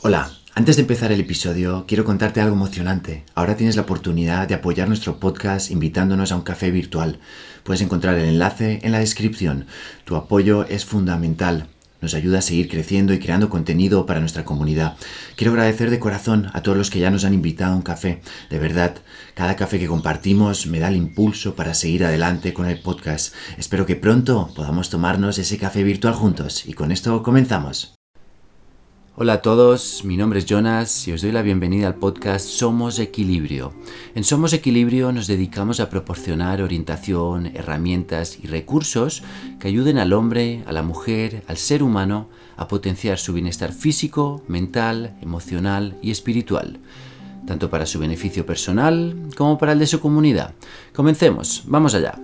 Hola, antes de empezar el episodio, quiero contarte algo emocionante. Ahora tienes la oportunidad de apoyar nuestro podcast invitándonos a un café virtual. Puedes encontrar el enlace en la descripción. Tu apoyo es fundamental. Nos ayuda a seguir creciendo y creando contenido para nuestra comunidad. Quiero agradecer de corazón a todos los que ya nos han invitado a un café. De verdad, cada café que compartimos me da el impulso para seguir adelante con el podcast. Espero que pronto podamos tomarnos ese café virtual juntos. Y con esto comenzamos. Hola a todos, mi nombre es Jonas y os doy la bienvenida al podcast Somos Equilibrio. En Somos Equilibrio nos dedicamos a proporcionar orientación, herramientas y recursos que ayuden al hombre, a la mujer, al ser humano a potenciar su bienestar físico, mental, emocional y espiritual, tanto para su beneficio personal como para el de su comunidad. Comencemos, vamos allá.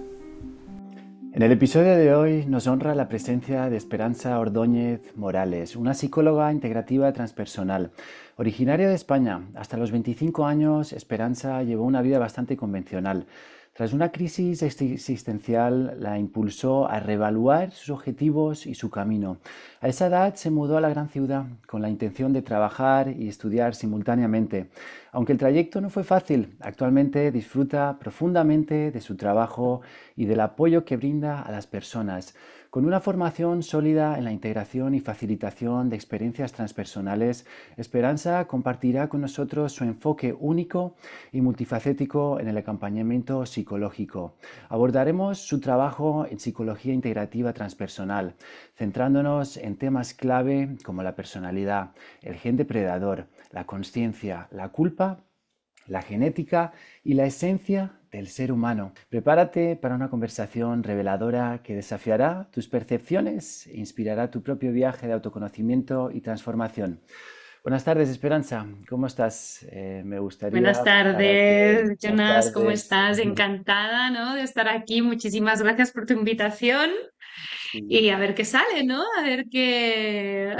En el episodio de hoy nos honra la presencia de Esperanza Ordóñez Morales, una psicóloga integrativa transpersonal. Originaria de España, hasta los 25 años Esperanza llevó una vida bastante convencional. Tras una crisis existencial la impulsó a reevaluar sus objetivos y su camino. A esa edad se mudó a la gran ciudad con la intención de trabajar y estudiar simultáneamente. Aunque el trayecto no fue fácil, actualmente disfruta profundamente de su trabajo y del apoyo que brinda a las personas. Con una formación sólida en la integración y facilitación de experiencias transpersonales, Esperanza compartirá con nosotros su enfoque único y multifacético en el acompañamiento psicológico. Abordaremos su trabajo en psicología integrativa transpersonal, centrándonos en temas clave como la personalidad, el gen depredador, la consciencia, la culpa, la genética y la esencia del ser humano. Prepárate para una conversación reveladora que desafiará tus percepciones e inspirará tu propio viaje de autoconocimiento y transformación. Buenas tardes, Esperanza. ¿Cómo estás? Me gustaría Buenas para que... tardes, Buenas Jonas, ¿cómo tardes. estás? Encantada, ¿no? De estar aquí. Muchísimas gracias por tu invitación Sí. y a ver qué sale, ¿no? A ver qué...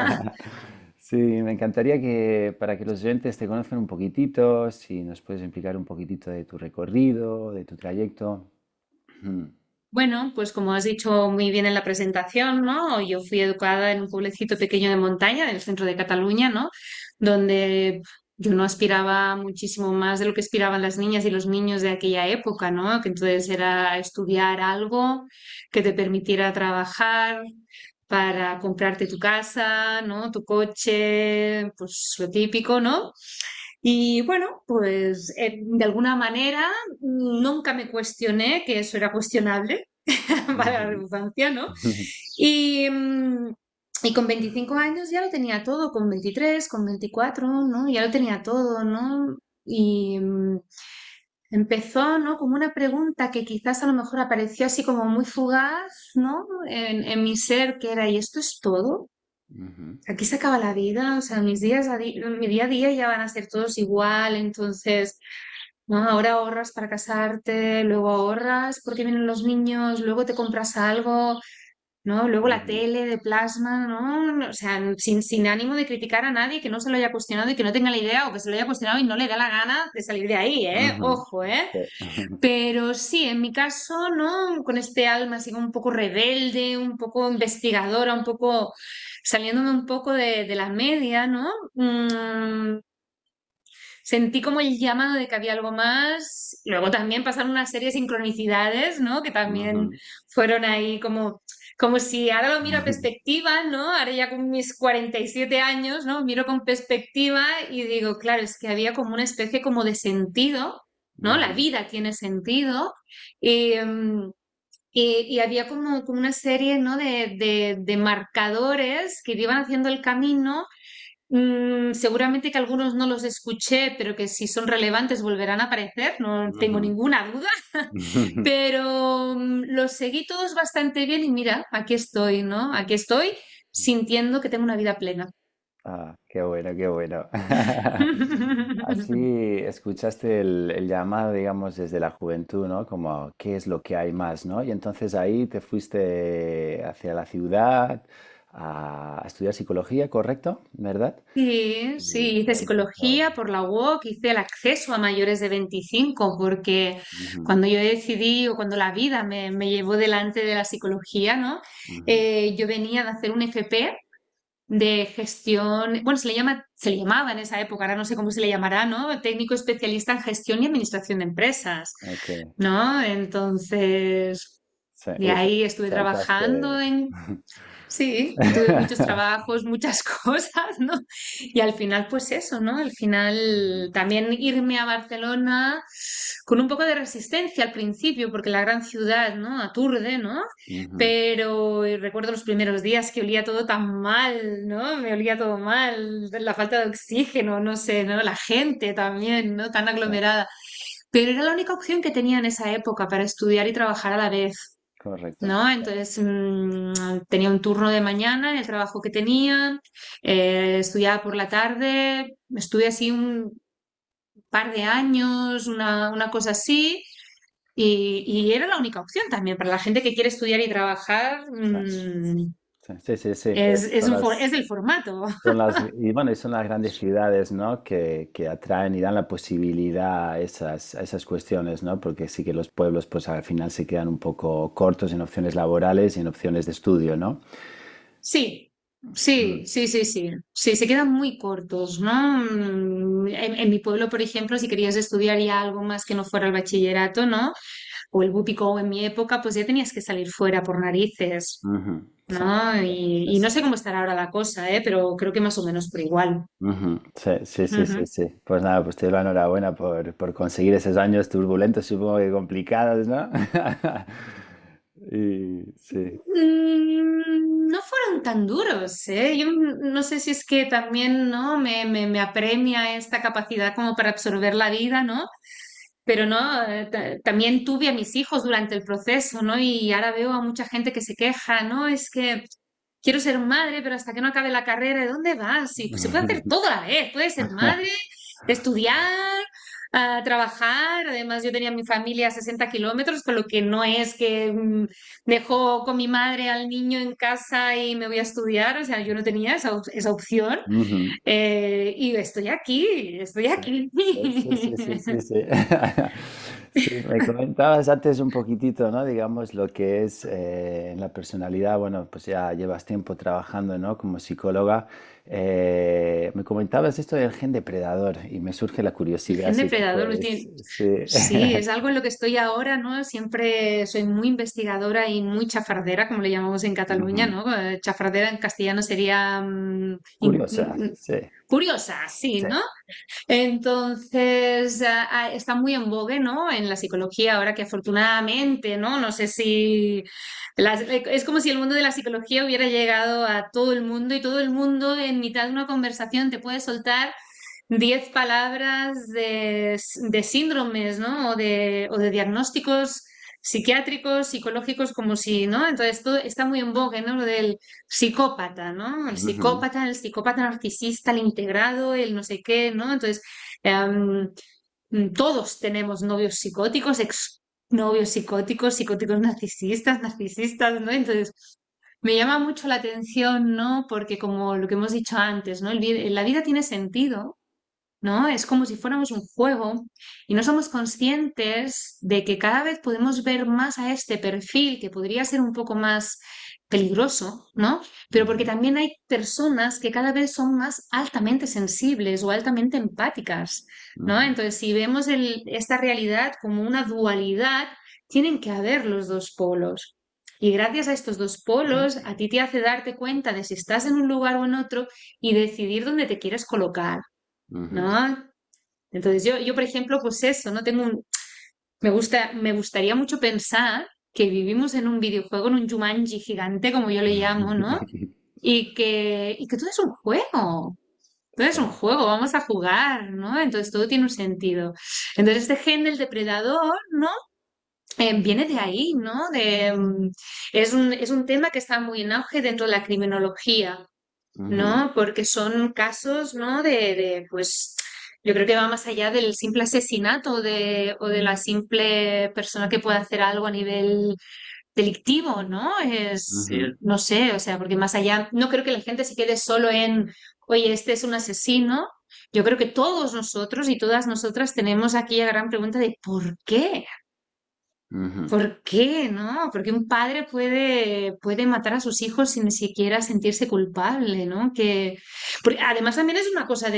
Sí, me encantaría que para que los oyentes te conozcan un poquitito, si nos puedes explicar un poquitito de tu recorrido, de tu trayecto. Mm. Bueno, pues como has dicho muy bien en la presentación, ¿no? Yo fui educada en un pueblecito pequeño de montaña, en el centro de Cataluña, ¿no? Donde yo no aspiraba muchísimo más de lo que aspiraban las niñas y los niños de aquella época, ¿no? Que entonces era estudiar algo que te permitiera trabajar para comprarte tu casa, ¿no? Tu coche, pues lo típico, ¿no? Y bueno, pues de alguna manera nunca me cuestioné que eso era cuestionable, para la Ujú. redundancia, ¿no? Y, y con 25 años ya lo tenía todo, con 23, con 24, ¿no? Ya lo tenía todo, ¿no? Y empezó, ¿no? Como una pregunta que quizás a lo mejor apareció así como muy fugaz, ¿no? En mi ser, que era, ¿y esto es todo? Ujú. Aquí se acaba la vida, o sea, mi día a día ya van a ser todos igual, entonces, ¿no? Ahora ahorras para casarte, luego ahorras porque vienen los niños, luego te compras algo, ¿no? Luego la Ujú. tele de plasma, ¿no? O sea, sin ánimo de criticar a nadie que no se lo haya cuestionado y que no tenga la idea o que se lo haya cuestionado y no le da la gana de salir de ahí, ¿eh? Ujú. Ojo, ¿eh? Sí. Pero sí, en mi caso, ¿no? Con este alma así como un poco rebelde, un poco investigadora, un poco saliéndome un poco de la media, ¿no? Sentí como el llamado de que había algo más. Luego también pasaron una serie de sincronicidades, ¿no? Que también Ujú. fueron ahí como si ahora lo miro a perspectiva, ¿no? Ahora ya con mis 47 años, ¿no? Miro con perspectiva y digo, claro, es que había como una especie como de sentido, ¿no? La Ujú. vida tiene sentido. Y, y había como una serie, ¿no? De marcadores que iban haciendo el camino. Seguramente que algunos no los escuché, pero que si son relevantes volverán a aparecer, no tengo Ujú. ninguna duda, pero los seguí todos bastante bien y mira, aquí estoy, ¿no? Aquí estoy sintiendo que tengo una vida plena. Ah, qué bueno, qué bueno. Así escuchaste el llamado, digamos, desde la juventud, ¿no? Como, ¿qué es lo que hay más, ¿no? Y entonces ahí te fuiste hacia la ciudad a estudiar psicología, ¿correcto? ¿Verdad? Sí, Y sí, hice ahí empezó. psicología por la UOC, hice el acceso a mayores de 25, porque Ujú. cuando yo decidí o cuando la vida me llevó delante de la psicología, ¿no? Ujú. Yo venía de hacer un FP de gestión, bueno, se le llamaba en esa época, ahora no sé cómo se le llamará, ¿no? Técnico especialista en gestión y administración de empresas, Ok, ¿no? Entonces, sí, de ahí estuve trabajando saltaste. sí, tuve muchos trabajos, muchas cosas, ¿no? Y al final, pues eso, ¿no? Al final también irme a Barcelona con un poco de resistencia al principio, porque la gran ciudad, ¿no? Aturde, ¿no? Ujú, Pero recuerdo los primeros días que olía todo tan mal, ¿no? Me olía todo mal, la falta de oxígeno, no sé, ¿no? La gente también, ¿no? Tan sí, aglomerada. Pero era la única opción que tenía en esa época para estudiar y trabajar a la vez. correcto. ¿No? Entonces tenía un turno de mañana en el trabajo que tenía, estudiaba por la tarde, estuve así un par de años, una cosa así, y era la única opción también para la gente que quiere estudiar y trabajar, Sí, sí, sí, sí, sí, es el formato. y bueno, y son las grandes ciudades, ¿no? Que atraen y dan la posibilidad a esas cuestiones, ¿no? Porque sí que los pueblos, pues al final se quedan un poco cortos en opciones laborales y en opciones de estudio, ¿no? Sí, Mm, sí, se quedan muy cortos, ¿no? En mi pueblo, por ejemplo, si querías estudiar ya algo más que no fuera el bachillerato, ¿no? O el BUPICO en mi época, pues ya tenías que salir fuera por narices, ujú, sí, ¿no? sí, Y no sí. sé cómo estará ahora la cosa, ¿eh? Pero creo que más o menos por igual. Ujú, sí, sí, sí, sí, Ujú. sí. Pues nada, pues te doy la enhorabuena por conseguir esos años turbulentos, supongo que complicados, ¿no? Y sí. No fueron tan duros, ¿eh? Yo no sé si es que también, ¿no? Me apremia esta capacidad como para absorber la vida, ¿no? Pero no, también tuve a mis hijos durante el proceso, ¿no? Y ahora veo a mucha gente que se queja, ¿no? Es que quiero ser madre, pero hasta que no acabe la carrera, ¿de dónde vas? Y pues se puede hacer todo a la vez, puedes ser madre, estudiar, trabajar. Además, yo tenía mi familia a 60 kilómetros, con lo que no es que dejo con mi madre al niño en casa y me voy a estudiar, o sea, yo no tenía esa opción. Ujú. Y estoy Sí, aquí. sí, sí, sí, sí, sí, sí. Sí, me comentabas antes un poquitito, ¿no? Digamos, lo que es en la personalidad, bueno, pues ya llevas tiempo trabajando, ¿no? Como psicóloga. Me comentabas esto del gen depredador y me surge la El curiosidad, gen si me depredador, puedes... Sí. sí, es algo en lo que estoy ahora, ¿no? Siempre soy muy investigadora y muy chafardera, como le llamamos en Cataluña, Ujú. ¿no? Chafardera en castellano sería Curiosa, sí, curiosa, sí, sí. ¿no? Entonces, está muy en vogue, ¿no? En la psicología ahora que afortunadamente, ¿no? No sé si... es como si el mundo de la psicología hubiera llegado a todo el mundo y todo el mundo en mitad de una conversación te puede soltar 10 palabras de síndromes, ¿no? O de diagnósticos psiquiátricos, psicológicos, como si, ¿no? Entonces, todo está muy en vogue, ¿no? Lo del psicópata, ¿no? Ujú, El psicópata narcisista, el integrado, el no sé qué, ¿no? Entonces, em, todos tenemos novios psicóticos, ex novios psicóticos, psicóticos narcisistas, narcisistas, ¿no? Entonces, me llama mucho la atención, ¿no? Porque como lo que hemos dicho antes, ¿no? La vida tiene sentido, ¿no? Es como si fuéramos un juego y no somos conscientes de que cada vez podemos ver más a este perfil que podría ser un poco más peligroso, ¿no? Pero porque ujú, también hay personas que cada vez son más altamente sensibles o altamente empáticas, ¿no? ujú, Entonces, si vemos esta realidad como una dualidad, tienen que haber los dos polos. Y gracias a estos dos polos, a ti te hace darte cuenta de si estás en un lugar o en otro y decidir dónde te quieres colocar. ujú. ¿No? Entonces yo, por ejemplo, pues eso, ¿no? Me gustaría mucho pensar que vivimos en un videojuego, en un Jumanji gigante, como yo le llamo, ¿no? Y que todo es un juego, todo es Sí. un juego, vamos a jugar, ¿no? Entonces todo tiene un sentido. Entonces este gen del depredador, ¿no? Viene de ahí, ¿no? Es un tema que está muy en auge dentro de la criminología, Ujú, ¿no? Porque son casos, ¿no? Pues, yo creo que va más allá del simple asesinato o de la simple persona que puede hacer algo a nivel delictivo, ¿no? ujú, No sé, o sea, porque más allá, no creo que la gente se quede solo en, oye, este es un asesino. Yo creo que todos nosotros y todas nosotras tenemos aquí la gran pregunta de ¿por qué? Ujú, ¿Por qué, no? Porque un padre puede matar a sus hijos sin ni siquiera sentirse culpable, ¿no? Además también es una cosa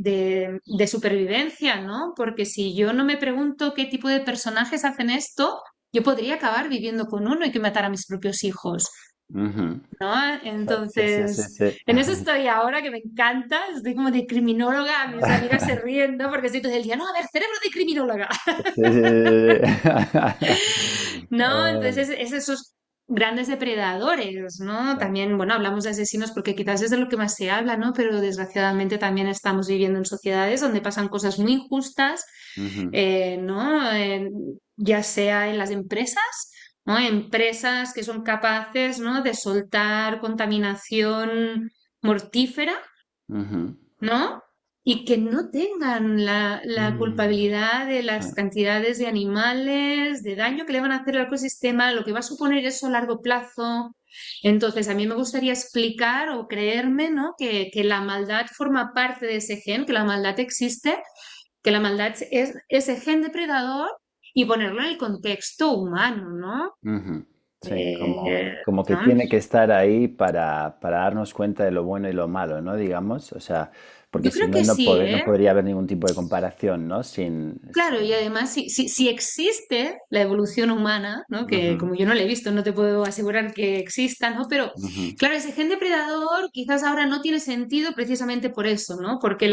de supervivencia, ¿no? Porque si yo no me pregunto qué tipo de personajes hacen esto, yo podría acabar viviendo con uno y que matar a mis propios hijos. ujú. ¿No? Sí, sí, sí, Entonces, sí. en eso estoy ahora que me encanta, estoy como de criminóloga, mis amigas se ríen, ¿no? Porque estoy todo el día, no, a ver, cerebro de criminóloga. Sí, sí, sí, sí. ¿No? Ah, Entonces es esos grandes depredadores, ¿no? claro. También, bueno, hablamos de asesinos porque quizás es de lo que más se habla, ¿no? Pero desgraciadamente también estamos viviendo en sociedades donde pasan cosas muy injustas, Ujú, ¿no? Ya sea en las empresas, ¿no? Empresas que son capaces, ¿no? De soltar contaminación mortífera, ujú. ¿no? Y que no tengan la Mm, culpabilidad de sí. las cantidades de animales, de daño que le van a hacer al ecosistema, lo que va a suponer eso a largo plazo. Entonces, a mí me gustaría explicar o creerme, ¿no? Que la maldad forma parte de ese gen, que la maldad existe, que la maldad es ese gen depredador y ponerlo en el contexto humano, ¿no? Ujú. Sí, Eh, como que ¿No? tiene que estar ahí para darnos cuenta de lo bueno y lo malo, ¿no? Digamos, o sea, porque Yo si creo no, que sí, no ¿eh? podría haber ningún tipo de comparación, ¿no? Claro, y además, si existe la evolución humana, ¿no? Que Ujú, como yo no la he visto, no te puedo asegurar que exista, ¿no? Pero ujú, claro, ese gen depredador quizás ahora no tiene sentido precisamente por eso, ¿no? Porque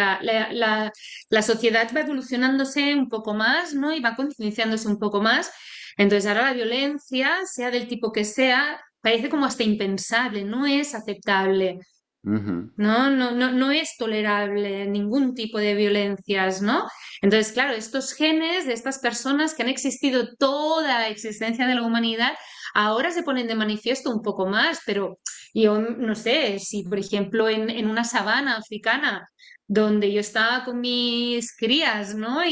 la sociedad va evolucionándose un poco más, ¿no? Y va concienciándose un poco más. Entonces ahora la violencia, sea del tipo que sea, parece como hasta impensable, no es aceptable. ujú, No es tolerable ningún tipo de violencias, ¿no? Entonces, claro, estos genes de estas personas que han existido toda la existencia de la humanidad, ahora se ponen de manifiesto un poco más, pero yo no sé, si por ejemplo en una sabana africana, donde yo estaba con mis crías, ¿no?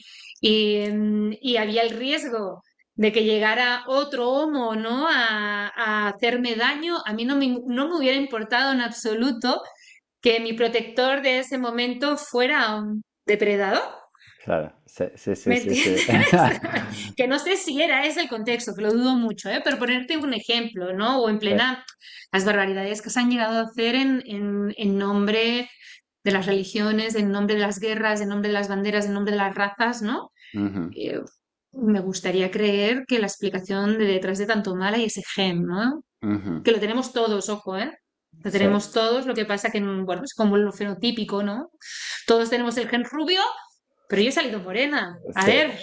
Y había el riesgo de que llegara otro homo, ¿no? A hacerme daño, a mí no me hubiera importado en absoluto que mi protector de ese momento fuera un depredador. claro, sí, sí, sí, ¿Me sí, sí. entiendes? Que no sé si era ese el contexto, que lo dudo mucho, ¿eh? Pero ponerte un ejemplo, ¿no? O en Sí, plena las barbaridades que se han llegado a hacer en nombre de las religiones, en nombre de las guerras, en nombre de las banderas, en nombre de las razas, ¿no? ujú, Eh, Me gustaría creer que la explicación de detrás de tanto mal hay ese gen, ¿no? ujú, Que lo tenemos todos, ojo, ¿eh? Lo sí. tenemos todos, lo que pasa que, bueno, es como lo fenotípico, ¿no? Todos tenemos el gen rubio, pero yo he salido morena. A Sí. ver.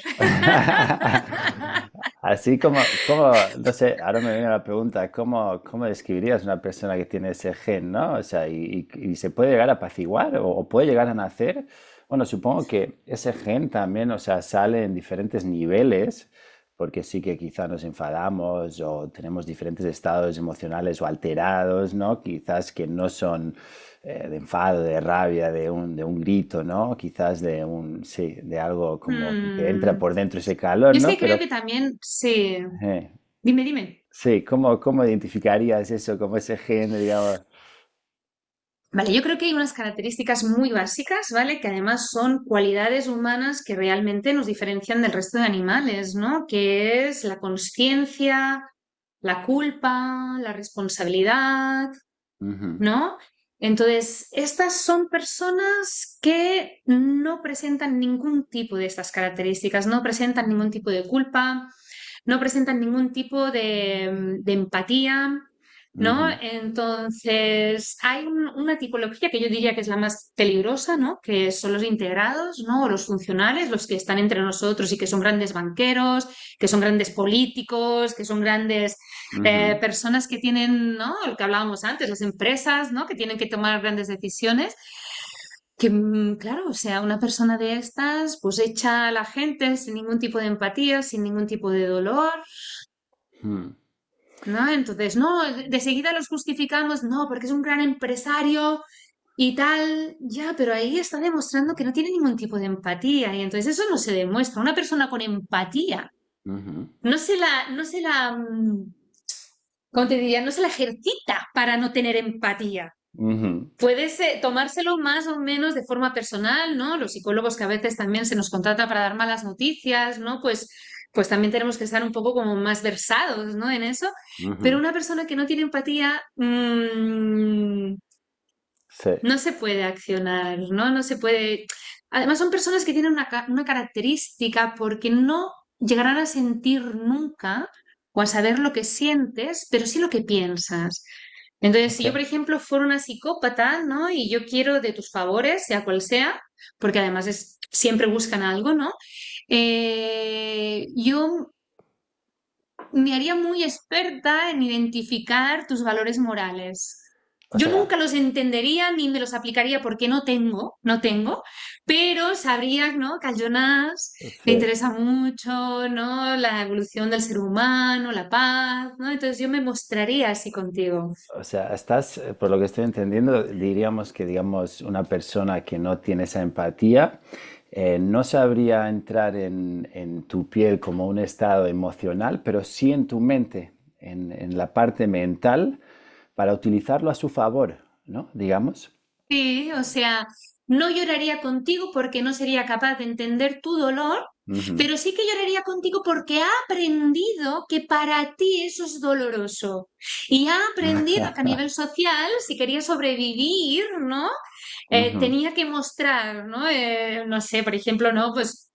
Así no sé, ahora me viene la pregunta, ¿cómo describirías una persona que tiene ese gen, ¿no? O sea, y se puede llegar a apaciguar o puede llegar a nacer. Bueno, supongo que ese gen también, o sea, sale en diferentes niveles, porque sí que quizá nos enfadamos o tenemos diferentes estados emocionales o alterados, ¿no? Quizás que no son de enfado, de rabia, de un grito, ¿no? Quizás sí, de algo como que entra Mm, por dentro ese calor, Yo es ¿no? que creo Pero, que también, sí. eh, Dime, dime. sí, ¿cómo identificarías eso como ese gen, digamos? Vale, yo creo que hay unas características muy básicas, ¿vale? Que además son cualidades humanas que realmente nos diferencian del resto de animales, ¿no? Que es la conciencia, la culpa, la responsabilidad, Ujú, ¿no? Entonces, estas son personas que no presentan ningún tipo de estas características, no presentan ningún tipo de culpa, no presentan ningún tipo de empatía, ¿no? ujú, Entonces, hay una tipología que yo diría que es la más peligrosa, ¿no? Que son los integrados, ¿no? O los funcionales, los que están entre nosotros y que son grandes banqueros, que son grandes políticos, que son grandes ujú, personas que tienen, ¿no? Lo que hablábamos antes, las empresas, ¿no? Que tienen que tomar grandes decisiones. Que, claro, o sea, una persona de estas, pues echa a la gente sin ningún tipo de empatía, sin ningún tipo de dolor, ujú, ¿no? Entonces, no, de seguida los justificamos, no, porque es un gran empresario y tal, ya, pero ahí está demostrando que no tiene ningún tipo de empatía y entonces eso no se demuestra. Una persona con empatía ujú, ¿cómo te diría? No se la ejercita para no tener empatía. ujú, Puedes tomárselo más o menos de forma personal, ¿no? Los psicólogos que a veces también se nos contrata para dar malas noticias, ¿no? Pues pues también tenemos que estar un poco como más versados, ¿no? En eso. Pero Ujú. una persona que no tiene empatía, Sí, no se puede accionar, ¿no? No se puede. Además, son personas que tienen una característica porque no llegarán a sentir nunca o a saber lo que sientes, pero sí lo que piensas. Entonces, si ok. yo, por ejemplo, fuera una psicópata, ¿no? Y yo quiero de tus favores, sea cual sea, porque además siempre buscan algo, ¿no? Yo me haría muy experta en identificar tus valores morales. O Yo sea, nunca los entendería ni me los aplicaría porque no tengo, pero sabría, ¿no? Que a Jonas le sí. interesa mucho, ¿no? La evolución del ser humano, la paz, ¿no? Entonces yo me mostraría así contigo. O sea, estás, por lo que estoy entendiendo, diríamos que, digamos, una persona que no tiene esa empatía no sabría entrar en tu piel como un estado emocional, pero sí en tu mente, en la parte mental, para utilizarlo a su favor, ¿no? Digamos. Sí, o sea, no lloraría contigo porque no sería capaz de entender tu dolor, Ujú. pero sí que lloraría contigo porque ha aprendido que para ti eso es doloroso. Y ha aprendido que a nivel social, si quería sobrevivir, ¿no? Ujú. Tenía que mostrar, ¿no? No sé, por ejemplo, ¿no? Pues,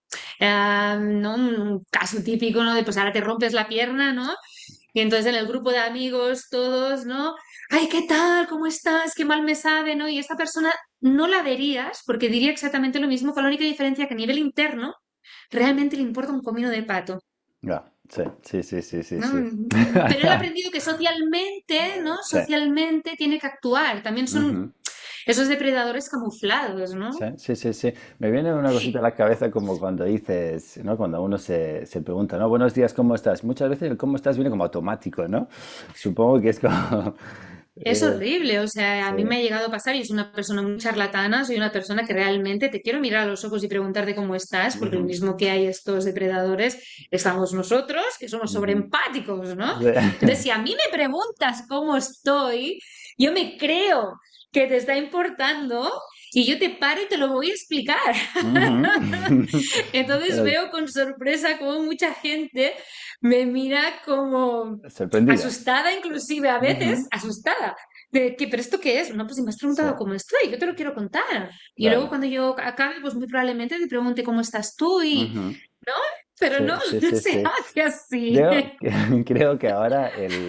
¿no? Un caso típico, ¿no? De pues ahora te rompes la pierna, ¿no? Y entonces en el grupo de amigos, todos, ¿no? Ay, ¿qué tal? ¿Cómo estás? Qué mal me sabe, ¿no? Y esta persona no la verías porque diría exactamente lo mismo, con la única diferencia que a nivel interno realmente le importa un comino de pato, Ya, sí, sí, sí, sí, sí, ¿no? sí. Pero él ha aprendido que socialmente, ¿no? Sí. Socialmente tiene que actuar. También son Ujú. esos depredadores camuflados, ¿no? Sí, sí, sí, sí. Me viene una cosita a la cabeza como cuando dices, ¿no? Cuando uno se pregunta, ¿no? Buenos días, ¿cómo estás? Muchas veces el cómo estás viene como automático, ¿no? Supongo que es como... Es eh, horrible, o sea, a sí. mí me ha llegado a pasar y soy una persona muy charlatana, soy una persona que realmente te quiero mirar a los ojos y preguntarte cómo estás, porque lo Ujú, mismo que hay estos depredadores, estamos nosotros, que somos ujú. sobreempáticos, ¿no? Sí. Entonces, si a mí me preguntas cómo estoy, yo me creo que te está importando y yo te paro y te lo voy a explicar. Ujú. Entonces Eh, veo con sorpresa cómo mucha gente me mira como Sorprendida. asustada, inclusive a veces Ujú. asustada. De que, ¿pero esto qué es? No, pues si me has Sí, preguntado cómo estoy, yo te lo quiero contar. Y luego claro. cuando yo acabe, pues muy probablemente te pregunte cómo estás tú y, Ujú. ¿no? Pero Sí, no, sí, no sí, se sí. hace así. Creo que, creo que ahora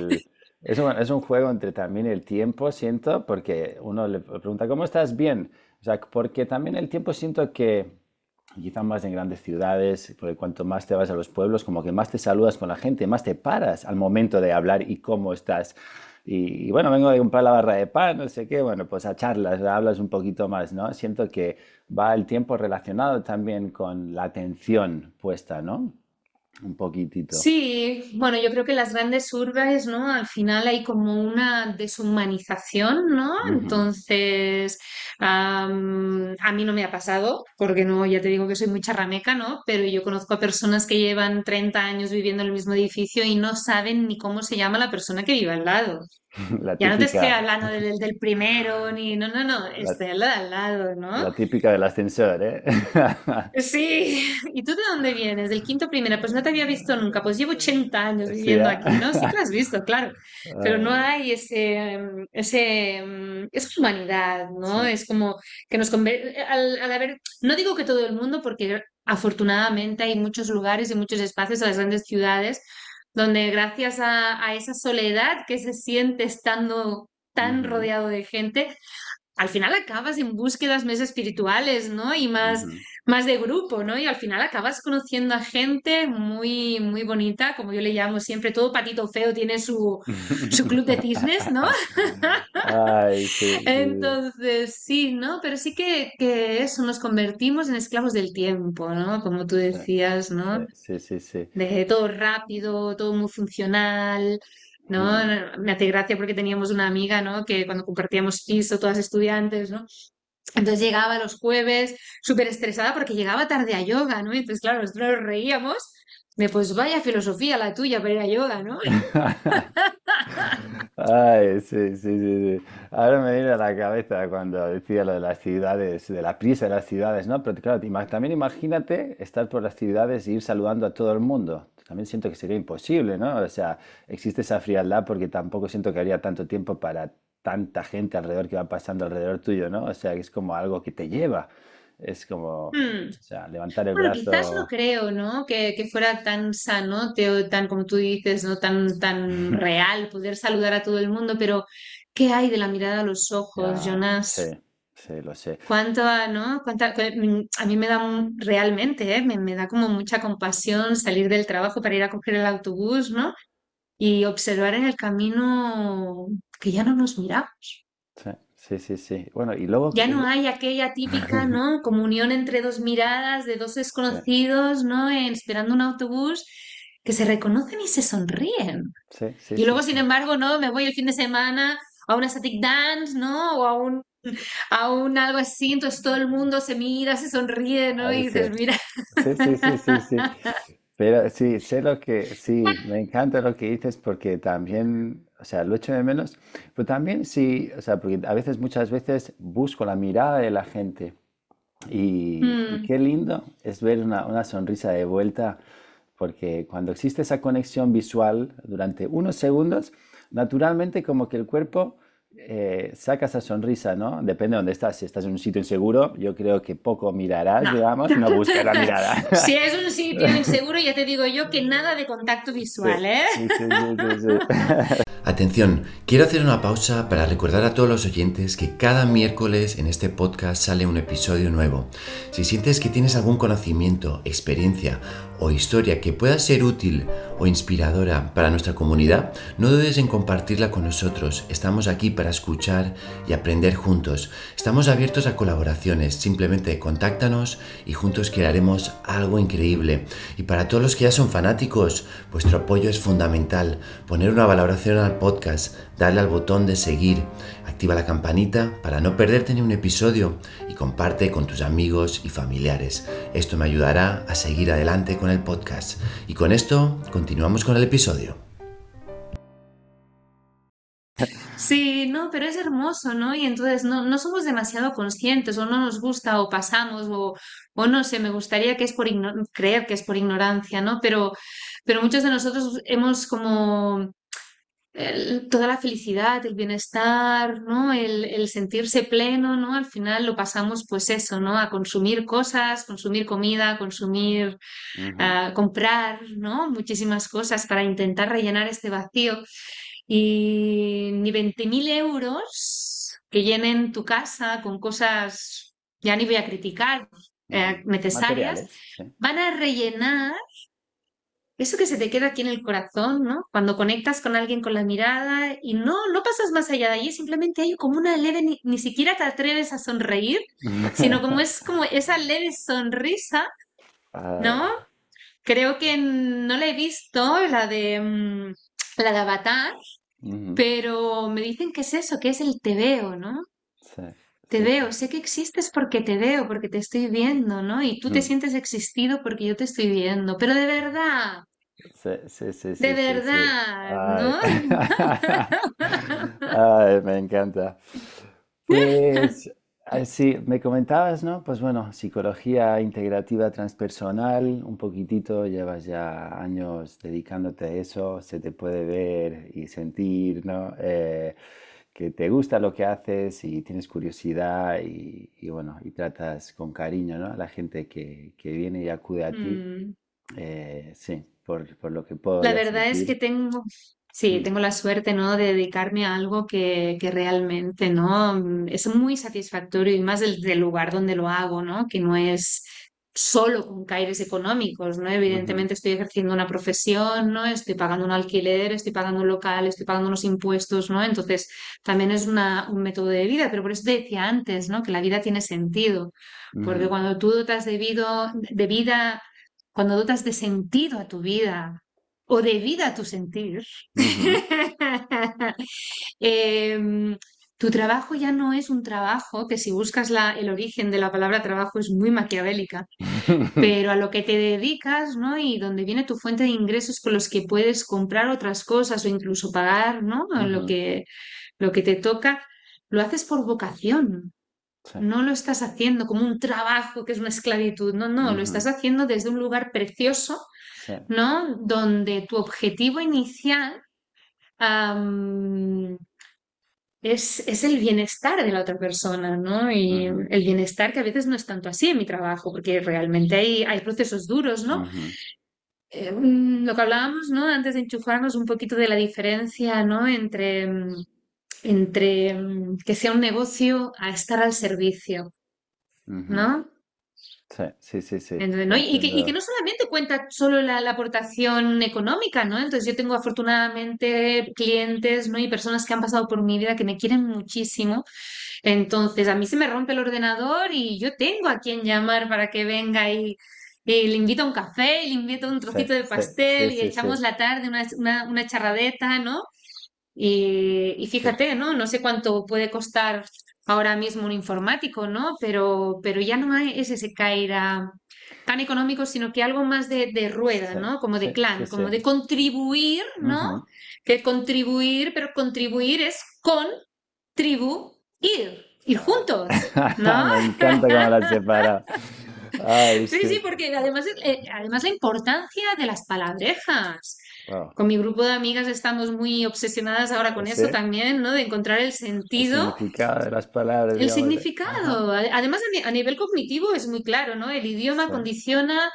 es un juego entre también el tiempo, siento, porque uno le pregunta, ¿cómo estás? Bien. O sea, porque también el tiempo siento que, quizá más en grandes ciudades, porque cuanto más te vas a los pueblos, como que más te saludas con la gente, más te paras al momento de hablar y cómo estás. Y bueno, vengo de comprar la barra de pan, no sé qué, bueno, pues a charlas, hablas un poquito más, ¿no? Siento que va el tiempo relacionado también con la atención puesta, ¿no? Un poquitito. Sí, bueno, yo creo que las grandes urbes, ¿no? Al final hay como una deshumanización, ¿no? Ujú. Entonces, a mí no me ha pasado, porque no, ya te digo que soy muy charrameca, ¿no? Pero yo conozco a personas que llevan 30 años viviendo en el mismo edificio y no saben ni cómo se llama la persona que vive al lado. La Ya no te estoy típica, hablando del primero, ni, no, no, no, la, estoy hablando de al lado, ¿no? la típica del ascensor, ¿eh? Sí, ¿y tú de dónde vienes? Del quinto primera, pues no te había visto nunca, pues llevo 80 años Sí, viviendo ¿eh? aquí, ¿no? Sí que lo has visto, claro, pero no Ay, hay esa humanidad, sí. ¿no? Es como que nos convierte, al haber, no digo que todo el mundo, porque afortunadamente hay muchos lugares y muchos espacios en las grandes ciudades donde gracias a esa soledad que se siente estando tan Ujú, rodeado de gente, al final acabas en búsquedas más espirituales, ¿no? Y ujú. más de grupo, ¿no? Y al final acabas conociendo a gente muy, muy bonita, como yo le llamo siempre, todo patito feo tiene su club de cisnes, ¿no? Ay, sí, sí, Entonces, sí, ¿no? Pero sí que eso, nos convertimos en esclavos del tiempo, ¿no? Como tú sí, decías, sí, ¿no? sí, sí, sí. De todo rápido, todo muy funcional, ¿no? Mm. Me hace gracia porque teníamos una amiga, ¿no? Que cuando compartíamos piso, todas estudiantes, ¿no? Entonces llegaba los jueves súper estresada porque llegaba tarde a yoga, ¿no? Y entonces, claro, nosotros nos reíamos Pues vaya filosofía la tuya para ir a yoga, ¿no? Ay, sí, sí, sí, sí. Ahora me viene a la cabeza cuando decía lo de las ciudades, de la prisa de las ciudades, ¿no? Pero claro, también imagínate estar por las ciudades e ir saludando a todo el mundo. También siento que sería imposible, ¿no? O sea, existe esa frialdad porque tampoco siento que haría tanto tiempo para tanta gente alrededor que va pasando alrededor tuyo, ¿no? O sea, que es como algo que te lleva. Es como, o Hmm. sea, levantar el Bueno, quizás no brazo. creo, ¿no? Que fuera tan sano, tan como tú dices, ¿no? Tan real poder saludar a todo el mundo, pero ¿qué hay de la mirada a los ojos, Ya, sí, Jonas? sí, lo sé. ¿No? A mí me da realmente, ¿eh? Me da como mucha compasión salir del trabajo para ir a coger el autobús, ¿no? Y observar en el camino que ya no nos miramos. Sí, sí, sí, sí. Bueno, y luego, Ya no hay aquella típica, ¿no? Comunión entre dos miradas de dos sí, desconocidos, ¿no? Esperando un autobús, que se reconocen y se sonríen. sí, sí, Y sí, luego, sin sí. embargo, ¿no? Me voy el fin de semana a una static dance, ¿no? O a un algo así, entonces todo el mundo se mira, se sonríe, ¿no? Ahí Y sí. dices, mira. Sí, sí, sí, sí, sí. Pero sí, sé lo que, sí, me encanta lo que dices porque también, o sea, lo echo de menos, pero también sí, o sea, porque a veces, muchas veces busco la mirada de la gente y Mm. qué lindo es ver una sonrisa de vuelta, porque cuando existe esa conexión visual durante unos segundos, naturalmente como que el cuerpo saca esa sonrisa, ¿no? Depende de dónde estás. Si estás en un sitio inseguro, yo creo que poco mirarás, No. digamos, no buscas la Si mirada. es un sitio inseguro, ya te digo yo que nada de contacto Sí, visual, ¿eh? sí, sí, sí, sí, sí. Atención, quiero hacer una pausa para recordar a todos los oyentes que cada miércoles en este podcast sale un episodio nuevo. Si sientes que tienes algún conocimiento, experiencia o historia que pueda ser útil o inspiradora para nuestra comunidad, no dudes en compartirla con nosotros. Estamos aquí para escuchar y aprender juntos. Estamos abiertos a colaboraciones, simplemente contáctanos y juntos crearemos algo increíble. Y para todos los que ya son fanáticos, vuestro apoyo es fundamental. Poner una valoración al podcast, darle al botón de seguir, activa la campanita para no perderte ni un episodio y comparte con tus amigos y familiares. Esto me ayudará a seguir adelante con el podcast. Y con esto continuamos con el episodio. Sí, no, pero es hermoso, ¿no? Y entonces no somos demasiado conscientes o no nos gusta o pasamos o no sé, me gustaría que es creer que es por ignorancia, ¿no? Pero muchos de nosotros hemos como toda la felicidad, el bienestar, ¿no? El sentirse pleno, ¿no? Al final lo pasamos pues eso, ¿no? A consumir cosas, consumir comida, Ujú, comprar, ¿no? Muchísimas cosas para intentar rellenar este vacío. Y ni 20.000 euros que llenen tu casa con cosas, ya ni voy a criticar, ujú. necesarias, Materiales, sí. van a rellenar eso que se te queda aquí en el corazón, ¿no? Cuando conectas con alguien con la mirada y no pasas más allá de allí, simplemente hay como una leve, ni siquiera te atreves a sonreír, sino como es como esa leve sonrisa, ¿no? Ah, Creo que no la he visto, la de Avatar, ujú, pero me dicen que es eso, que es el te veo, ¿no? sí, Te sí, sí. veo, sé que existes porque te veo, porque te estoy viendo, ¿no? Y tú te Mm, sientes existido porque yo te estoy viendo, pero sí, sí, sí, de sí, sí, sí. verdad, Ay. ¿no? Ay, me encanta. Pues sí, me comentabas, ¿no? Pues bueno, psicología integrativa transpersonal, un poquitito, llevas ya años dedicándote a eso, se te puede ver y sentir, ¿no? Que te gusta lo que haces y tienes curiosidad y bueno, y tratas con cariño, ¿no? A la gente que viene y acude a ti. Mm, Sí, por lo que puedo La ya verdad es que sentir. sí, Mm, tengo la suerte, ¿no? De dedicarme a algo que realmente, ¿no? Es muy satisfactorio y más del lugar donde lo hago, ¿no? Que no es solo con caires económicos, ¿no? ujú, Evidentemente estoy ejerciendo una profesión, ¿no? Estoy pagando un alquiler, estoy pagando un local, estoy pagando unos impuestos, ¿no? Entonces también es un método de vida, pero por eso te decía antes, ¿no? Que la vida tiene sentido, porque ujú, cuando tú dotas de vida, cuando dotas de sentido a tu vida o de vida a tu sentir, ujú, em, tu trabajo ya no es un trabajo, que si buscas el origen de la palabra trabajo es muy maquiavélica, pero a lo que te dedicas, ¿no? Y donde viene tu fuente de ingresos con los que puedes comprar otras cosas o incluso pagar, ¿no? Ujú, Lo que te toca, lo haces por vocación. sí, No lo estás haciendo como un trabajo que es una esclavitud, no, no, lo estás ujú, haciendo desde un lugar precioso, sí, ¿no? Donde tu objetivo inicial am, es el bienestar de la otra persona, ¿no? Y ujú, el bienestar que a veces no es tanto así en mi trabajo, porque realmente hay procesos duros, ¿no? ujú, Lo que hablábamos, ¿no? Antes de enchufarnos un poquito de la diferencia, ¿no? Entre que sea un negocio a estar al servicio, ujú. ¿no? Sí, sí, sí, sí, Entonces, te ¿no? Y que entiendo. no solamente cuenta solo la aportación económica, ¿no? Entonces yo tengo afortunadamente clientes, ¿no? Y personas que han pasado por mi vida que me quieren muchísimo. Entonces a mí se me rompe el ordenador y yo tengo a quien llamar para que venga y le invito a un café, y le invito a un Sí, trocito de sí, sí, pastel y sí, echamos sí. la tarde una charradeta, ¿no? Y Sí, fíjate, ¿no? No sé cuánto puede costar ahora mismo un informático, ¿no? Pero ya no es ese caer tan económico, sino que algo más de rueda, sí, ¿no? Como sí, de sí, clan, sí. como de contribuir, ¿no? Ujú. Que contribuir, pero contribuir es ir juntos, ¿no? Me encanta cómo las separa. Ay, Sí, sí, sí. porque además la importancia de las palabrejas. Wow. Con mi grupo de amigas estamos muy obsesionadas ahora con Sí, eso también, ¿no? De encontrar el el sentido, significado de las palabras, el digamos. Ajá. significado. Además, a nivel cognitivo es muy claro, ¿no? El idioma Sí. condiciona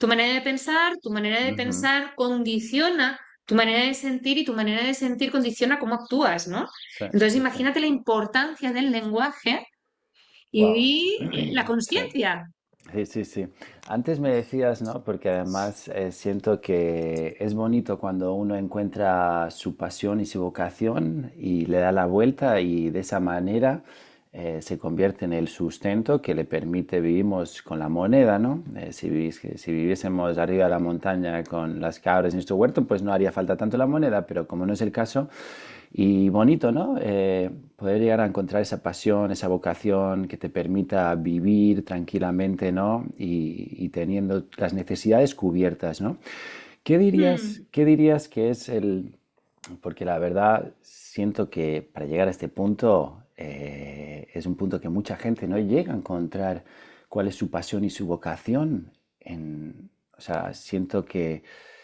tu manera de Ujú. pensar condiciona tu manera de sentir y tu manera de sentir condiciona cómo actúas, ¿no? Sí, Entonces, sí, sí. imagínate la importancia del lenguaje Wow. y la Sí. conciencia. Sí, sí, sí. Antes me decías, ¿no? Porque además siento que es bonito cuando uno encuentra su pasión y su vocación y le da la vuelta y de esa manera se convierte en el sustento que le permite vivimos con la moneda, ¿no? Si viviésemos arriba de la montaña con las cabras en nuestro huerto, pues no haría falta tanto la moneda, pero como no es el caso, y bonito, ¿no? Poder llegar a encontrar esa pasión, esa vocación que te permita vivir tranquilamente, ¿no? Y teniendo las necesidades cubiertas, ¿no? Hmm. Qué dirías que es el... Porque la verdad siento que para llegar a este punto es un punto que mucha gente no llega a encontrar cuál es su pasión y su vocación. O sea, siento que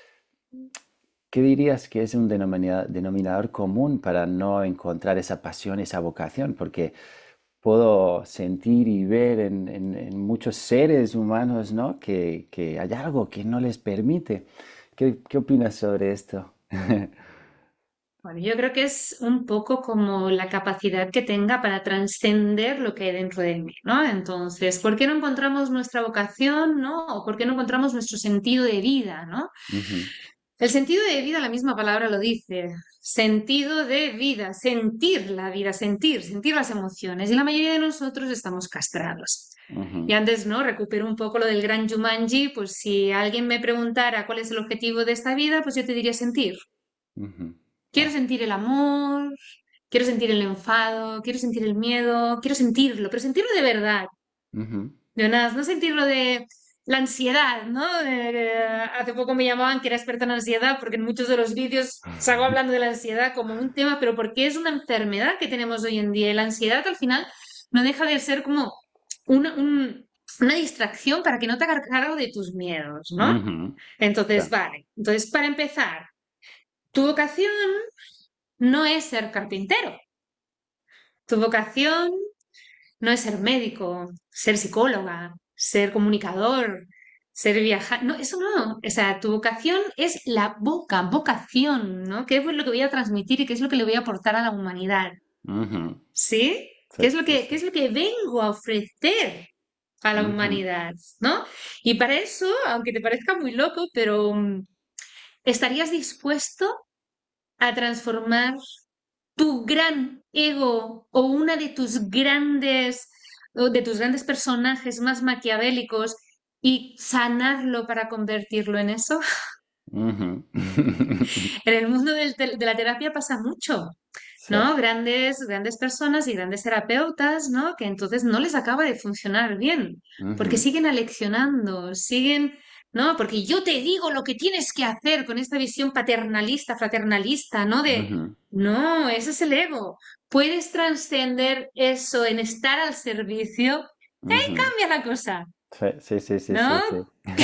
¿qué dirías que es un denominador común para no encontrar esa pasión, esa vocación? Porque puedo sentir y ver en muchos seres humanos, ¿no? Que hay algo que no les permite. ¿Qué opinas sobre esto? Bueno, yo creo que es un poco como la capacidad que tenga para trascender lo que hay dentro de mí, ¿no? Entonces, ¿por qué no encontramos nuestra vocación, ¿no? ¿O por qué no encontramos nuestro sentido de vida, ¿no? Ujú, El sentido de vida, la misma palabra lo dice, sentido de vida, sentir la vida, sentir las emociones. Y la mayoría de nosotros estamos castrados. Y ujú, antes, ¿no? Recupero un poco lo del gran Jumanji, pues si alguien me preguntara cuál es el objetivo de esta vida, pues yo te diría sentir. ujú. Quiero Wow. sentir el amor, quiero sentir el enfado, quiero sentir el miedo, quiero sentirlo, pero sentirlo de verdad. Ujú. Jonas, no sentirlo de la ansiedad, ¿no? Hace poco me llamaban que era experta en ansiedad porque en muchos de los vídeos salgo hablando de la ansiedad como un tema, pero porque es una enfermedad que tenemos hoy en día. Y la ansiedad al final no deja de ser como una, un- una distracción para que no te hagas cargo de tus miedos, ¿no? Ujú. Sí. Entonces, vale. Entonces, para empezar, tu vocación no es ser carpintero. Tu vocación no es ser médico, ser psicóloga, ser comunicador, ser viajante. No, eso no. O sea, tu vocación es la vocación, ¿no? ¿Qué es lo que voy a transmitir y qué es lo que le voy a aportar a la humanidad? Ujú. ¿Sí? Sí, sí, Qué sí. es lo que vengo a ofrecer a la Ujú, humanidad? ¿No? Y para eso, aunque te parezca muy loco, pero ¿estarías dispuesto a transformar tu gran ego o una de tus grandes personajes más maquiavélicos y sanarlo para convertirlo en eso? ujú. En el mundo de la terapia pasa mucho. sí. ¿no? Grandes personas y grandes terapeutas, ¿no? Que entonces no les acaba de funcionar bien, porque Ujú, siguen aleccionando, siguen, ¿no? Porque yo te digo lo que tienes que hacer con esta visión paternalista, fraternalista, ¿no? ujú, No, ese es el ego. Puedes trascender eso en estar al servicio, ujú. cambia la cosa, Sí, sí, sí, sí, ¿no? sí, sí.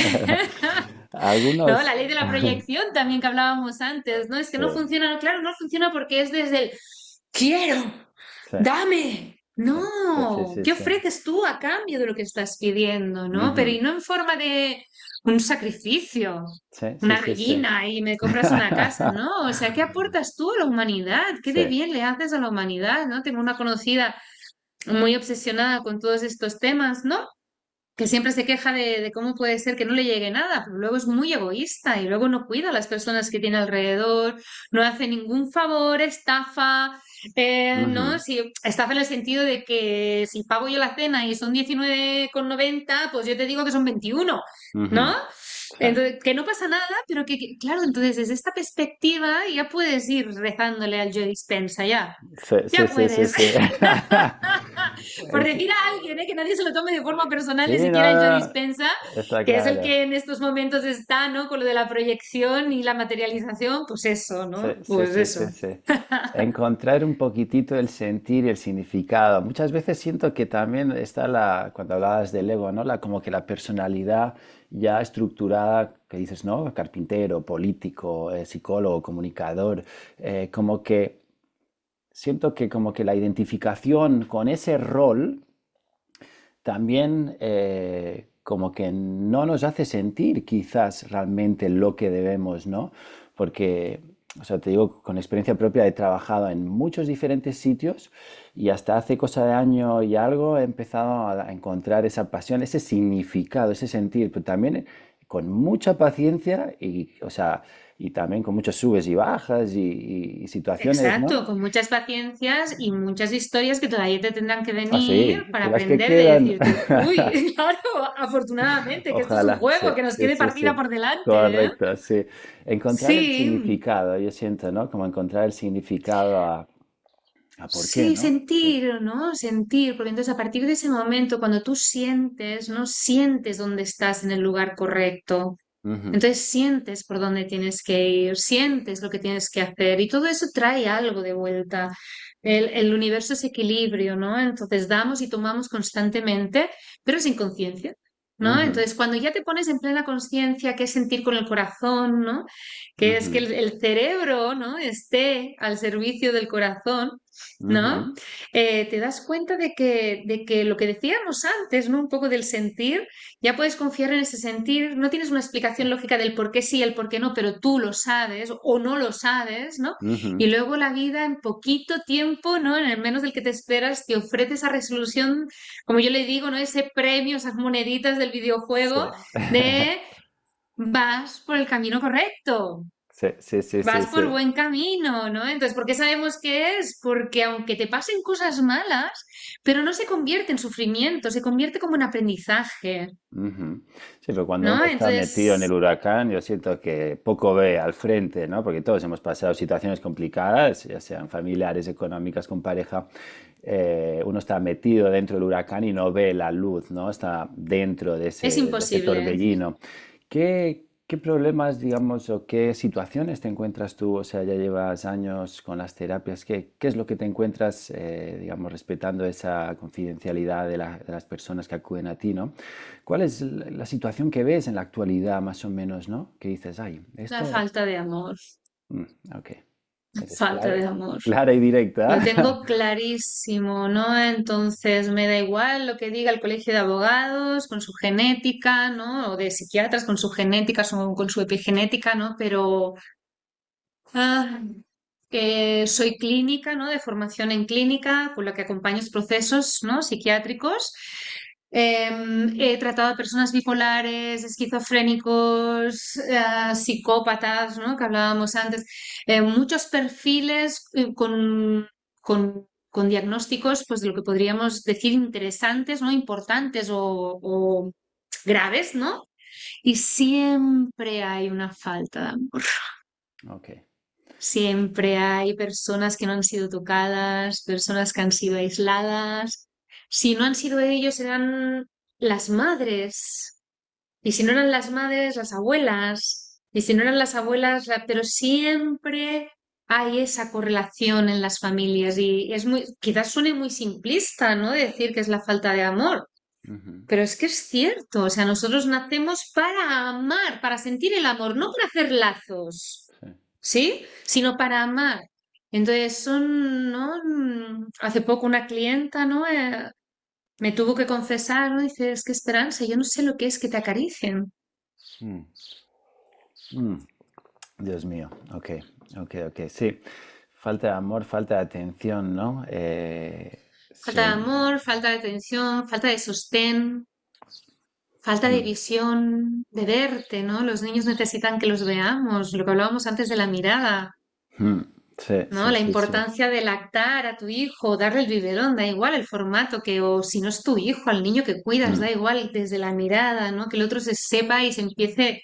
No, la Algunos, ley de la proyección también que hablábamos antes, ¿no? Es que sí, no funciona, no, claro, no funciona porque es desde el quiero, sí, dame. sí, sí, sí, No, sí, ¿qué sí. ofreces tú a cambio de lo que estás pidiendo, ¿no? Pero Ujú, y no en forma de un sacrificio, sí, sí, una sí, sí. gallina y me compras una casa, ¿no? O sea, ¿qué aportas tú a la humanidad? ¿Qué Sí, de bien le haces a la humanidad, ¿no? Tengo una conocida muy obsesionada con todos estos temas, ¿no? Que siempre se queja de cómo puede ser que no le llegue nada, pero luego es muy egoísta y luego no cuida a las personas que tiene alrededor, no hace ningún favor, estafa, ¿no? ujú, Si, estafa en el sentido de que si pago yo la cena y son 19,90, pues yo te digo que son 21, ¿no? ujú, sí, Entonces, que no pasa nada, pero claro, entonces desde esta perspectiva ya puedes ir rezándole al Joe Dispensa, ya, sí, sí, ya sí, sí, puedes. sí. Por En- decir a alguien, que nadie se lo tome de forma personal, Sí, ni no, siquiera el Joe no, Dispensa, está que es el claro. que en estos momentos está, ¿no? Con lo de la proyección y la materialización, pues eso, Sí, ¿no? sí, Pues sí, eso. sí, sí. Encontrar un poquitito el sentir y el significado. Muchas veces siento que también está cuando hablabas del ego, ¿no? Como que la personalidad ya estructurada, que dices, ¿no? Carpintero, político, psicólogo, comunicador, como que siento que como que la identificación con ese rol también como que no nos hace sentir quizás realmente lo que debemos, ¿no? Porque, o sea, te digo, con experiencia propia he trabajado en muchos diferentes sitios y hasta hace cosa de año y algo he empezado a encontrar esa pasión, ese significado, ese sentir, pero también con mucha paciencia y, o sea, y también con muchos subes y bajas y situaciones, ¿no? Exacto, con muchas paciencias y muchas historias que todavía te tendrán que Ah, venir sí, para y las que aprender de quedan. decirte, uy, claro, afortunadamente, que esto es un Ojalá, sí, juego, que nos sí, quede sí, partida sí. por delante, ¿eh? Correcto, sí. Encontrar el Sí, significado, yo siento, ¿no? Como encontrar el significado a por qué, sí, ¿no? Sí. sentir, ¿no? Sentir, porque entonces a partir de ese momento, cuando tú sientes, ¿no? Sientes dónde estás en el lugar correcto. Ujú, Entonces sientes por dónde tienes que ir, sientes lo que tienes que hacer y todo eso trae algo de vuelta. El universo es equilibrio, ¿no? Entonces damos y tomamos constantemente, pero sin conciencia, ¿no? ujú, Entonces cuando ya te pones en plena conciencia, que es sentir con el corazón, ¿no? Que es que ujú, el cerebro, ¿no? Esté al servicio del corazón, ¿no? ujú, Te das cuenta de que lo que decíamos antes, ¿no? Un poco del sentir, ya puedes confiar en ese sentir, no tienes una explicación lógica del por qué sí, el por qué no, pero tú lo sabes o no lo sabes, ¿no? Y ujú. luego la vida en poquito tiempo, ¿no? En el menos del que te esperas, te ofrece esa resolución, como yo le digo, ¿no? Ese premio, esas moneditas del Sí. videojuego de vas por el camino correcto. Sí, sí, sí, sí, Vas sí. por buen camino, ¿no? Entonces, ¿por qué sabemos qué es? Porque aunque te pasen cosas malas, pero no se convierte en sufrimiento, se convierte como en aprendizaje, Ujú. Sí, pero cuando ¿no? uno está metido en el Entonces, huracán, yo siento que poco ve al frente, ¿no? Porque todos hemos pasado situaciones complicadas, ya sean familiares, económicas, con pareja. Uno está metido dentro del huracán y no ve la luz, ¿no? Está dentro es de ese imposible. torbellino. ¿Qué problemas, digamos, o qué situaciones te encuentras tú? O sea, ya llevas años con las terapias. ¿Qué es lo que te encuentras, digamos, respetando esa confidencialidad de las personas que acuden a ti, ¿no? ¿Cuál es la situación que ves en la actualidad, más o menos, ¿no? Que dices, ay, La esto... falta de amor, mm, ok, eres falta clara, de amor. clara y Lo directa. tengo clarísimo, ¿no? Entonces me da igual lo que diga el colegio de abogados con su genética, ¿no? O de psiquiatras con su genética, con su epigenética, ¿no? Pero ah, que soy clínica, ¿no? De formación en clínica, con la que acompaño los procesos, ¿no? Psiquiátricos. He tratado a personas bipolares, esquizofrénicos, psicópatas, ¿no? Que hablábamos antes. Muchos perfiles con diagnósticos, pues de lo que podríamos decir interesantes, ¿no? Importantes o graves, ¿no? Y siempre hay una falta de amor. Ok. Siempre hay personas que no han sido tocadas, personas que han sido aisladas. Si no han sido ellos, eran las madres. Y si no eran las madres, las abuelas. Y si no eran las abuelas, pero siempre hay esa correlación en las familias. Y es muy, quizás suene muy simplista, ¿no? Decir que es la falta de amor. Ujú, Pero es que es cierto. O sea, nosotros nacemos para amar, para sentir el amor, no para hacer lazos. sí. ¿Sí? Sino para amar. Entonces son, ¿no? Hace poco una clienta, ¿no? Me tuvo que confesar, ¿no? Dice, es que Esperanza, yo no sé lo que es que te acaricien. Mm, mm. Dios mío, ok, ok, ok, sí. Falta de amor, falta de atención, ¿no? Falta de Sí. amor, falta de atención, falta de sostén, falta de Mm, visión, de verte, ¿no? Los niños necesitan que los veamos, lo que hablábamos antes de la mirada. mm, sí, ¿No? sí, La sí, sí. importancia de lactar a tu hijo, darle el biberón, da igual el formato que, o si no es tu hijo, al niño que cuidas, Mm, da igual desde la mirada, ¿no? Que el otro se sepa y se empiece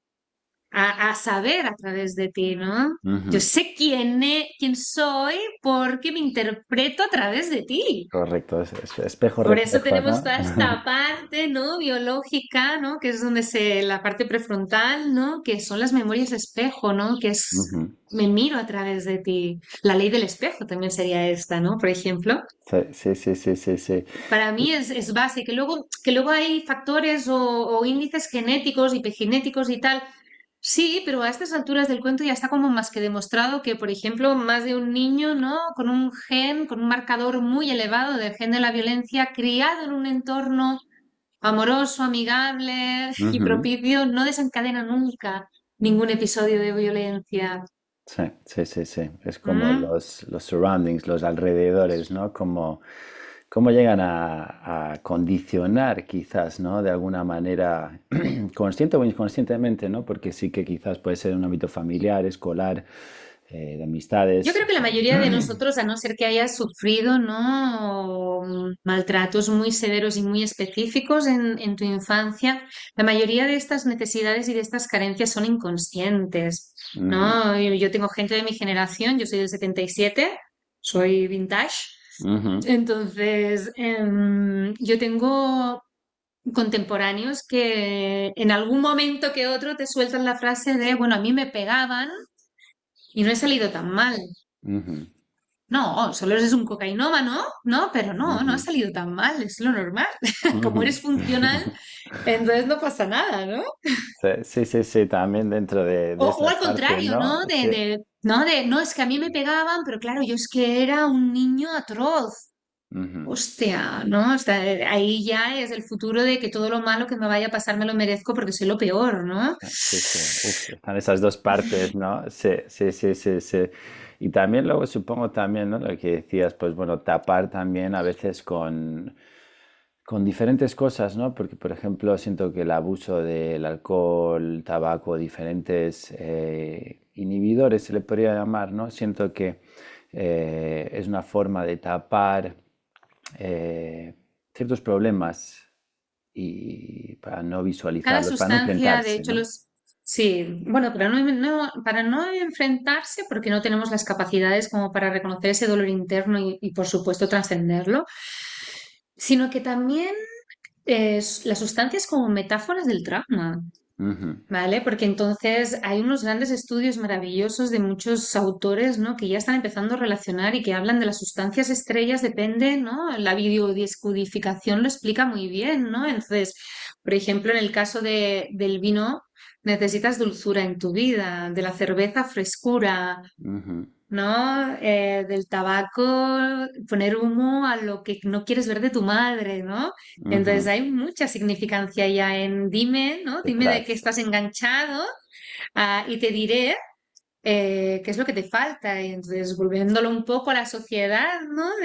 a saber a través de ti, ¿no? Yo ujú. sé quién soy porque me interpreto a través de ti. Correcto, espejo Por eso reflejo, tenemos ¿no? toda esta parte, ¿no? Biológica, ¿no? Que es donde la parte prefrontal, ¿no? Que son las memorias espejo, ¿no? Que es, Ujú. me miro a través de ti. La ley del espejo también sería esta, ¿no? Por ejemplo. Sí, sí, sí, sí, sí, sí. Para mí es base, que luego hay factores o índices genéticos y epigenéticos y tal. Sí, pero a estas alturas del cuento ya está como más que demostrado que, por ejemplo, más de un niño, ¿no? Con un gen, con un marcador muy elevado del gen de la violencia, criado en un entorno amoroso, amigable y Ujú. propicio, no desencadena nunca ningún episodio de violencia. Sí, sí, sí, sí. Es como ¿Mm? los surroundings, los alrededores, ¿no? Como, cómo llegan a condicionar quizás, ¿no? De alguna manera, consciente o inconscientemente, ¿no? Porque sí que quizás puede ser en un ámbito familiar, escolar, de Yo amistades. creo que la mayoría de nosotros, a no ser que hayas sufrido, ¿no? Maltratos muy severos y muy específicos en tu infancia, la mayoría de estas necesidades y de estas carencias son inconscientes, Ujú, ¿no? Yo tengo gente de mi generación, yo soy del 77, soy vintage, ujú, entonces yo tengo contemporáneos que en algún momento que otro te sueltan la frase de, bueno, a mí me pegaban y no he salido tan mal. ujú, No, solo eres un cocainómano, ¿no? Pero no ha ujú, salido tan mal, es lo normal. Como ujú. eres funcional, entonces no pasa nada, ¿no? Sí, sí, sí, sí, también dentro O, de o esa al parte, contrario, ¿no? ¿no? Sí. No, es que a mí me pegaban, pero claro, yo es que era un niño atroz. Ujú. Hostia, ¿no? Ahí ya es el futuro de que todo lo malo que me vaya a pasar me lo merezco porque soy lo peor, ¿no? Sí, sí, uf, están esas dos partes, ¿no? Sí, sí, sí, sí, sí. Y también luego supongo también, ¿no? Lo que decías, pues bueno, tapar también a veces con diferentes cosas, ¿no? Porque, por ejemplo, siento que el abuso del alcohol, tabaco, diferentes inhibidores, se le podría llamar, ¿no? Siento que es una forma de tapar eh, ciertos problemas y para no Cada visualizarlos, para no sustancia, de enfrentarse, hecho, ¿no? Sí, bueno, para no enfrentarse, porque no tenemos las capacidades como para reconocer ese dolor interno y por supuesto, trascenderlo, sino que también las sustancias como metáforas del trauma. Ujú, ¿Vale? Porque entonces hay unos grandes estudios maravillosos de muchos autores, ¿no? Que ya están empezando a relacionar y que hablan de las sustancias estrellas, depende, ¿no? La biodescodificación lo explica muy bien, ¿no? Entonces, por ejemplo, en el caso del vino, necesitas dulzura en tu vida, de la cerveza, frescura, ujú, ¿no? Del tabaco, poner humo a lo que no quieres ver de tu madre, ¿no? Entonces ujú. hay mucha significancia ya en dime, ¿no? Dime de qué Detrás. estás enganchado, y te diré qué es lo que te falta. Y entonces, volviéndolo un poco a la sociedad, ¿no?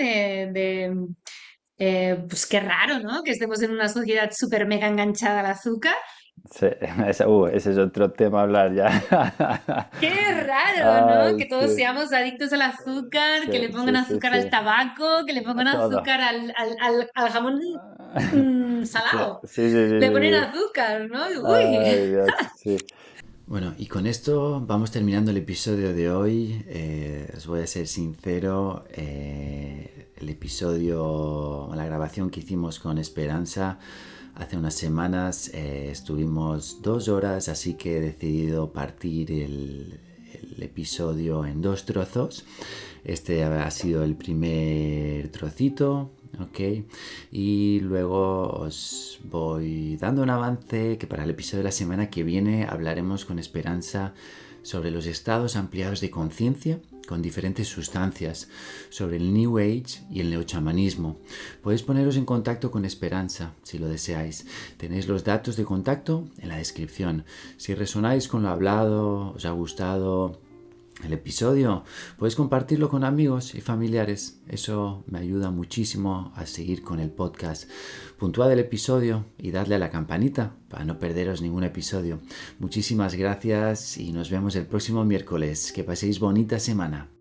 Pues qué raro, ¿no? Que estemos en una sociedad súper mega enganchada al azúcar. Sí, ese es otro tema a hablar ya. Qué raro, ¿no? Ay, Que todos sí, seamos adictos al azúcar, sí, que le pongan sí, sí, azúcar al sí. tabaco, que le A pongan todo. azúcar al jamón Sí, salado. sí, sí, sí, Le ponen sí, sí. azúcar, ¿no? Uy. Ay, Dios, sí. Bueno, y con esto vamos terminando el episodio de hoy. Os voy a ser sincero, el episodio, la grabación que hicimos con Esperanza hace unas semanas, estuvimos 2 horas, así que he decidido partir el episodio en 2 trozos. Este ha sido el primer trocito. Ok, y luego os voy dando un avance que para el episodio de la semana que viene hablaremos con Esperanza sobre los estados ampliados de conciencia con diferentes sustancias, sobre el New Age y el neochamanismo. Podéis poneros en contacto con Esperanza si lo deseáis. Tenéis los datos de contacto en la descripción. Si resonáis con lo hablado, os ha gustado el episodio, puedes compartirlo con amigos y familiares. Eso me ayuda muchísimo a seguir con el podcast. Puntuad el episodio y dadle a la campanita para no perderos ningún episodio. Muchísimas gracias y nos vemos el próximo miércoles. Que paséis bonita semana.